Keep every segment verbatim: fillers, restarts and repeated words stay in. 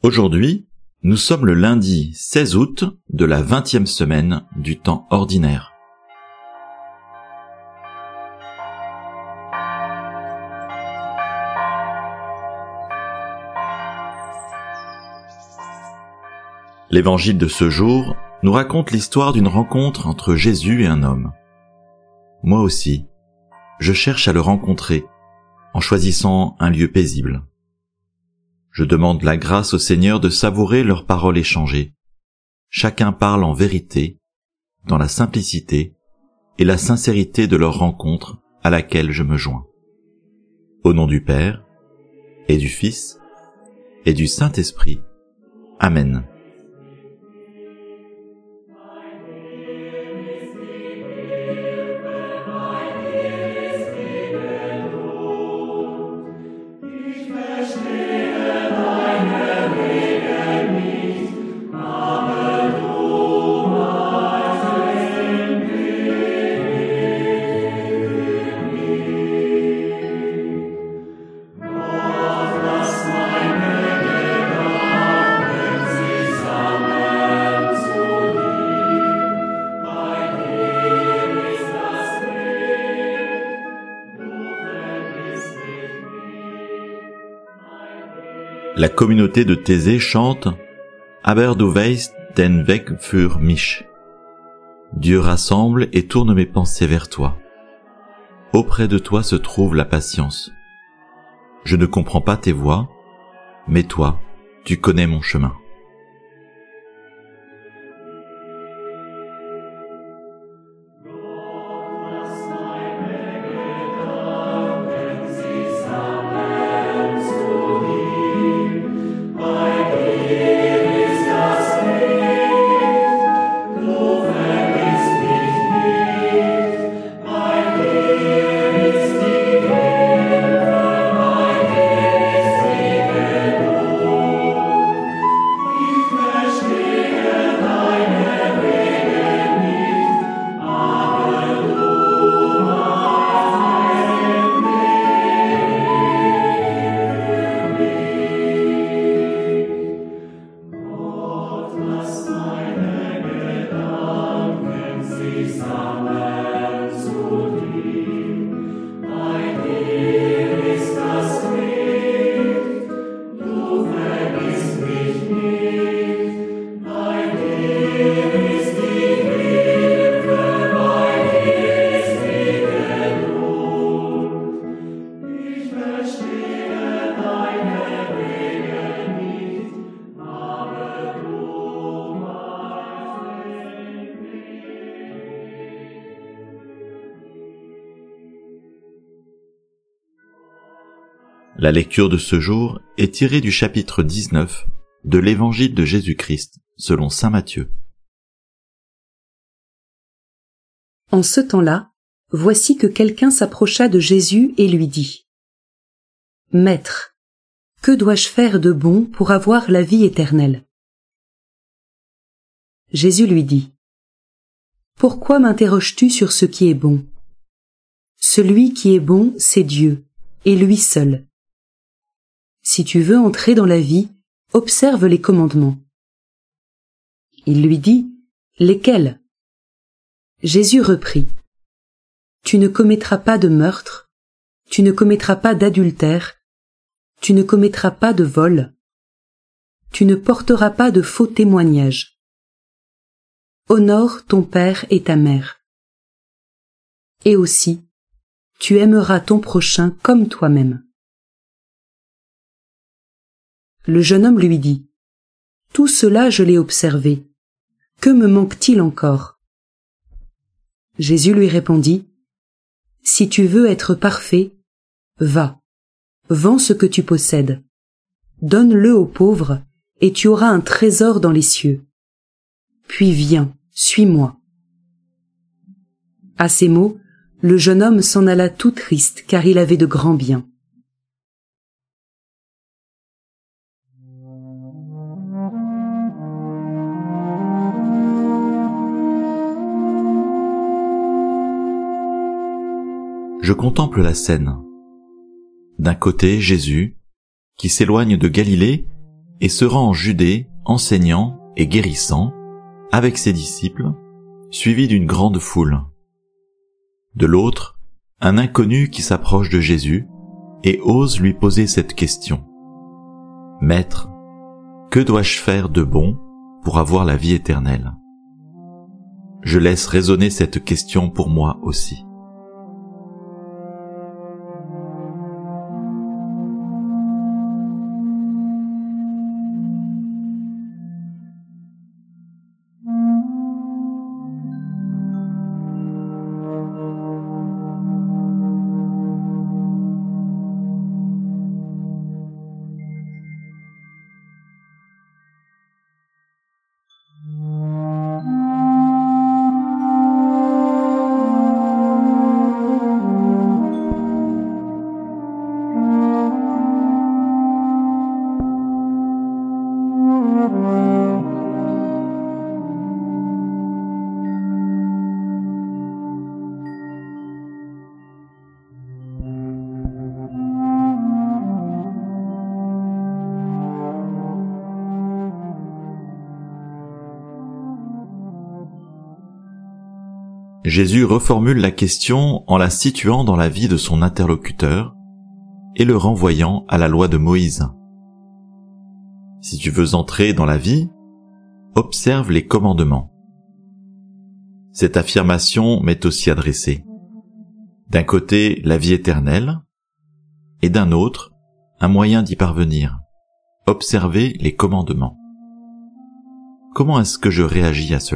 Aujourd'hui, nous sommes le lundi seize août de la vingtième semaine du temps ordinaire. L'évangile de ce jour nous raconte l'histoire d'une rencontre entre Jésus et un homme. Moi aussi, je cherche à le rencontrer en choisissant un lieu paisible. Je demande la grâce au Seigneur de savourer leurs paroles échangées. Chacun parle en vérité, dans la simplicité et la sincérité de leur rencontre à laquelle je me joins. Au nom du Père, et du Fils, et du Saint-Esprit. Amen. La communauté de Thésée chante « Aber du weißt den Weg für mich ». Dieu rassemble et tourne mes pensées vers toi. Auprès de toi se trouve la patience. Je ne comprends pas tes voies, mais toi, tu connais mon chemin. La lecture de ce jour est tirée du chapitre dix-neuf de l'Évangile de Jésus-Christ, selon saint Matthieu. En ce temps-là, voici que quelqu'un s'approcha de Jésus et lui dit « Maître, que dois-je faire de bon pour avoir la vie éternelle ?» Jésus lui dit « Pourquoi m'interroges-tu sur ce qui est bon ? Celui qui est bon, c'est Dieu, et lui seul. Si tu veux entrer dans la vie, observe les commandements. » Il lui dit « Lesquels ?» Jésus reprit « Tu ne commettras pas de meurtre, tu ne commettras pas d'adultère, tu ne commettras pas de vol, tu ne porteras pas de faux témoignages. Honore ton père et ta mère. Et aussi, tu aimeras ton prochain comme toi-même. » Le jeune homme lui dit « Tout cela je l'ai observé. Que me manque-t-il encore ?» Jésus lui répondit « Si tu veux être parfait, va, vends ce que tu possèdes, donne-le aux pauvres, et tu auras un trésor dans les cieux. Puis viens, suis-moi. » À ces mots, le jeune homme s'en alla tout triste, car il avait de grands biens. Je contemple la scène. D'un côté, Jésus, qui s'éloigne de Galilée et se rend en Judée, enseignant et guérissant, avec ses disciples, suivi d'une grande foule. De l'autre, un inconnu qui s'approche de Jésus et ose lui poser cette question. « Maître, que dois-je faire de bon pour avoir la vie éternelle ?» Je laisse résonner cette question pour moi aussi. Jésus reformule la question en la situant dans la vie de son interlocuteur et le renvoyant à la loi de Moïse. Si tu veux entrer dans la vie, observe les commandements. Cette affirmation m'est aussi adressée. D'un côté, la vie éternelle, et d'un autre, un moyen d'y parvenir. Observer les commandements. Comment est-ce que je réagis à cela ?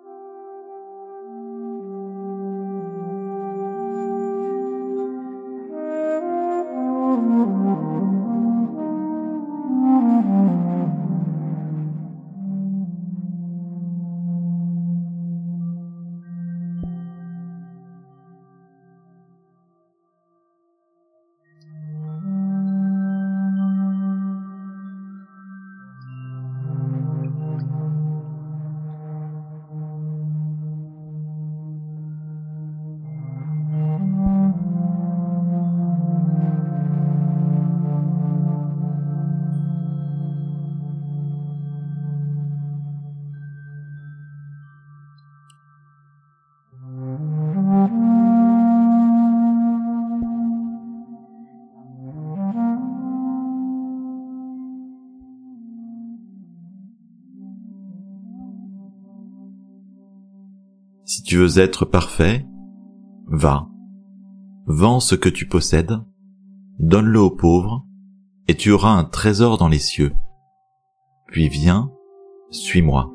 Si tu veux être parfait, va, vends ce que tu possèdes, donne-le aux pauvres, et tu auras un trésor dans les cieux. Puis viens, suis-moi.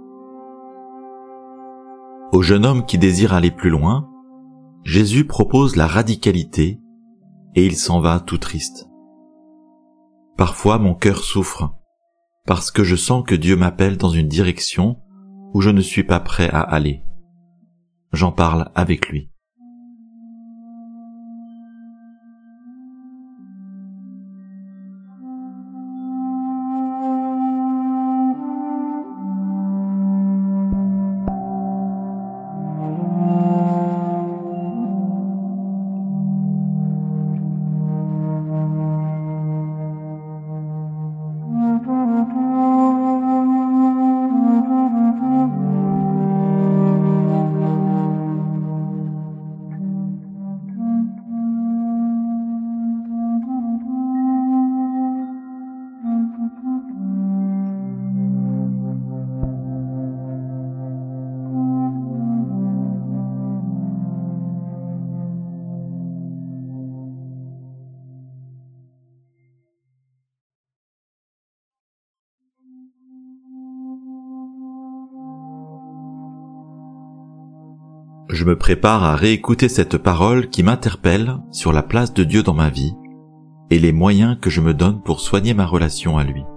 Au jeune homme qui désire aller plus loin, Jésus propose la radicalité, et il s'en va tout triste. Parfois mon cœur souffre, parce que je sens que Dieu m'appelle dans une direction où je ne suis pas prêt à aller. J'en parle avec lui. Je me prépare à réécouter cette parole qui m'interpelle sur la place de Dieu dans ma vie et les moyens que je me donne pour soigner ma relation à lui.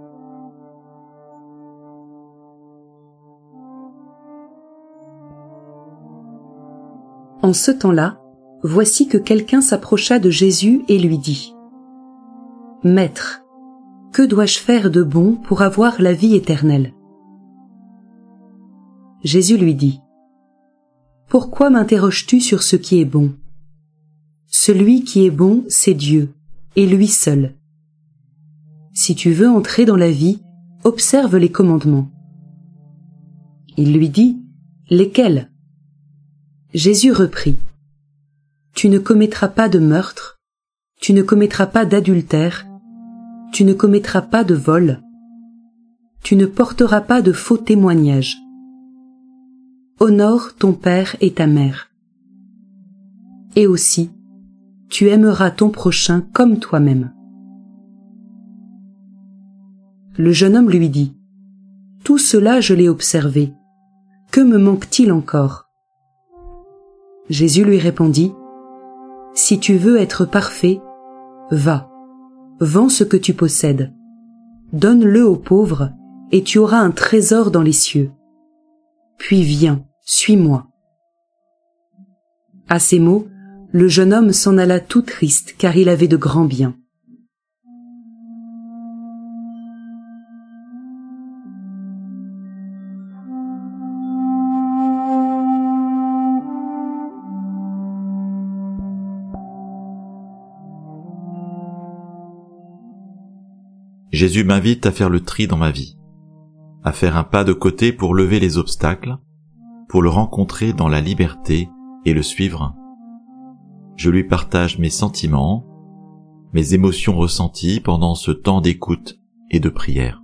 En ce temps-là, voici que quelqu'un s'approcha de Jésus et lui dit : « Maître, que dois-je faire de bon pour avoir la vie éternelle ? » Jésus lui dit : « Pourquoi m'interroges-tu sur ce qui est bon ? Celui qui est bon, c'est Dieu, et lui seul. Si tu veux entrer dans la vie, observe les commandements. » Il lui dit, « Lesquels ?» Jésus reprit, « Tu ne commettras pas de meurtre, tu ne commettras pas d'adultère, tu ne commettras pas de vol, tu ne porteras pas de faux témoignages. Honore ton père et ta mère. Et aussi, tu aimeras ton prochain comme toi-même. » Le jeune homme lui dit, « Tout cela je l'ai observé. Que me manque-t-il encore ?» Jésus lui répondit, « Si tu veux être parfait, va, vends ce que tu possèdes, donne-le aux pauvres, et tu auras un trésor dans les cieux. Puis viens, suis-moi. » À ces mots, le jeune homme s'en alla tout triste, car il avait de grands biens. Jésus m'invite à faire le tri dans ma vie, à faire un pas de côté pour lever les obstacles, pour le rencontrer dans la liberté et le suivre. Je lui partage mes sentiments, mes émotions ressenties pendant ce temps d'écoute et de prière.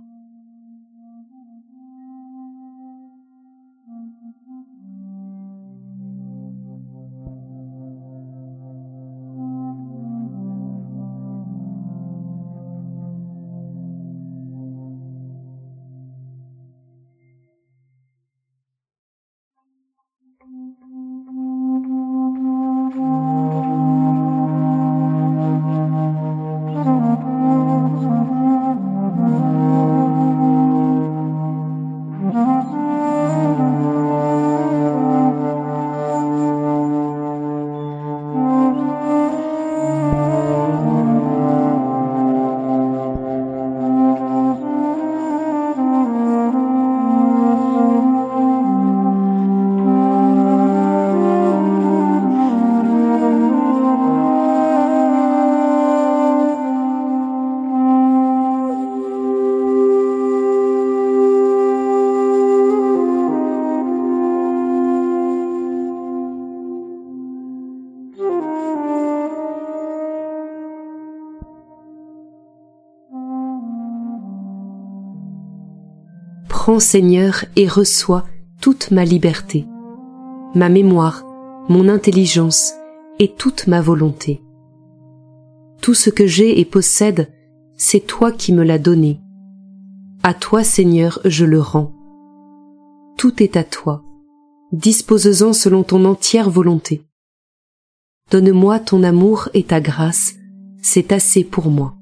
Prends, Seigneur, et reçois toute ma liberté, ma mémoire, mon intelligence et toute ma volonté. Tout ce que j'ai et possède, c'est toi qui me l'as donné. À toi, Seigneur, je le rends. Tout est à toi. Dispose-en selon ton entière volonté. Donne-moi ton amour et ta grâce, c'est assez pour moi.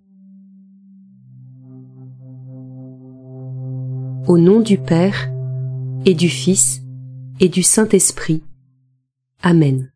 Au nom du Père, et du Fils, et du Saint-Esprit. Amen.